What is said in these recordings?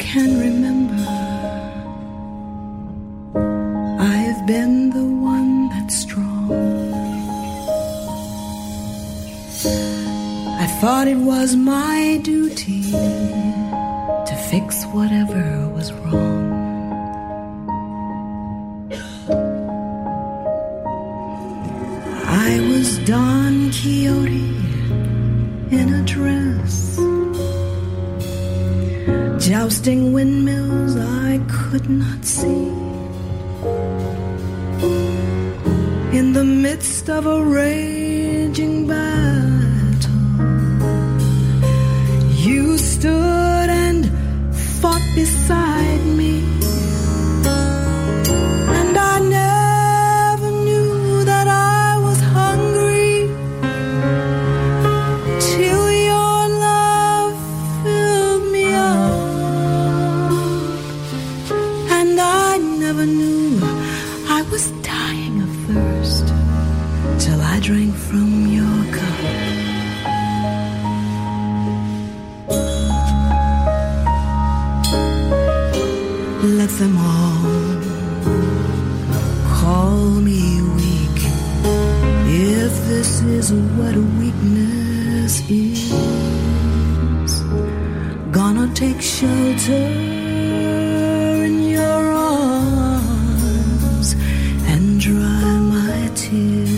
can remember, I've been the one that's strong. I thought it was my duty to fix whatever was wrong. I was Don Quixote in a dress, jousting windmills I could not see. In the midst of a raging battle, you stood and fought beside me. And I never knew that I was hungry till your love filled me up. And I never knew I was dying of thirst till I drank from your cup. Let them all call me weak, if this is what weakness is. Gonna take shelter in your arms and dry my tears.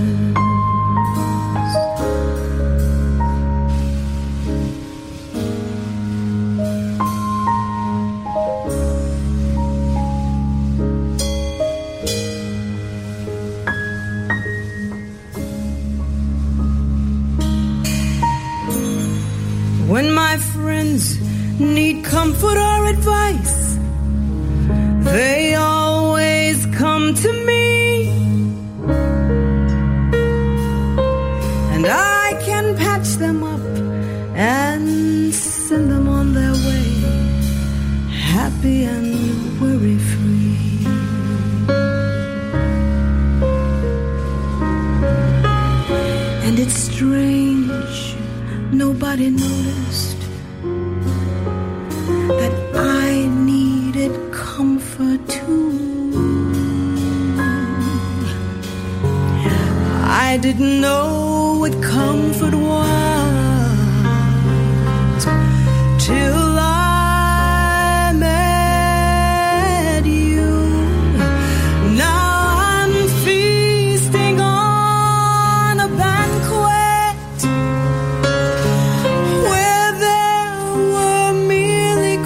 When my friends need comfort or advice, they always come to me, and I can patch them up and send them on their way, happy and worry-free. And it's strange, nobody noticed that I needed comfort too. I didn't know what comfort was till I met you. Now I'm feasting on a banquet where there were merely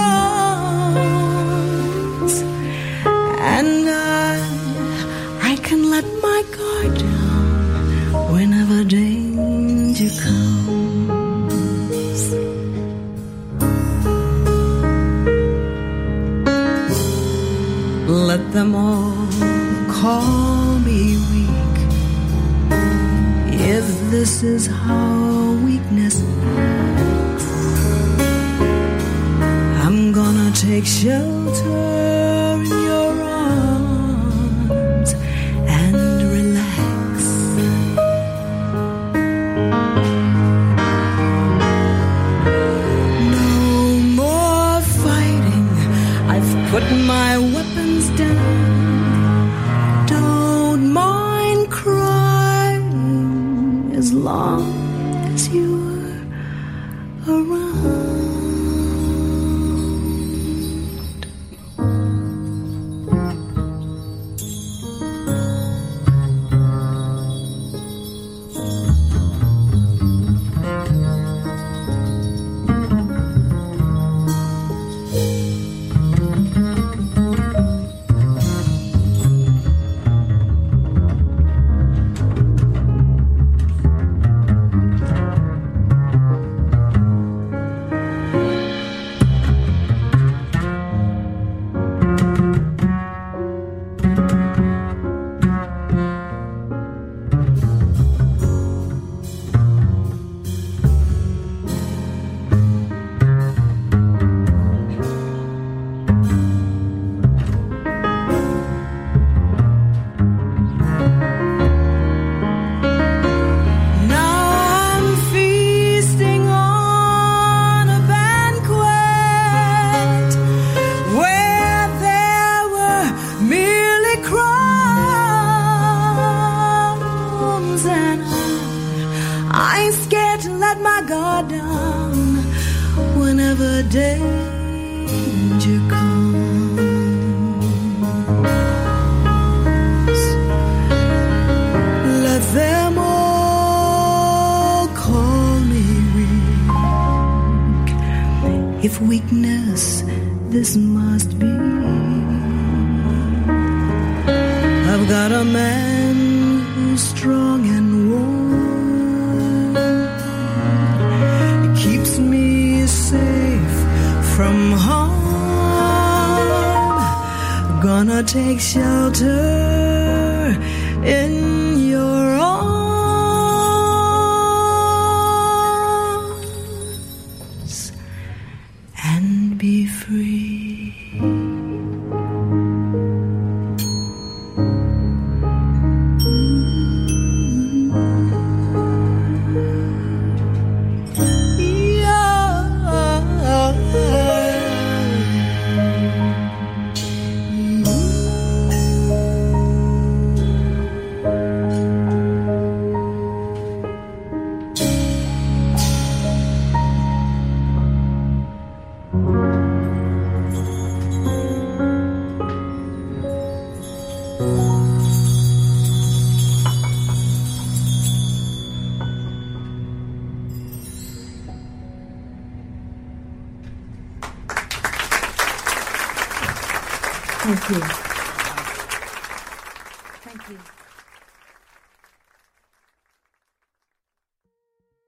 crumbs, and I can let my guard down whenever danger comes. Let them all call me weak, if this is how weakness acts. I'm gonna take shelter in your arms and relax. No more fighting, I've put my weapons down. Don't mind crying as long as you're around. gonna take shelter in your arms and be free. Thank you. Thank you.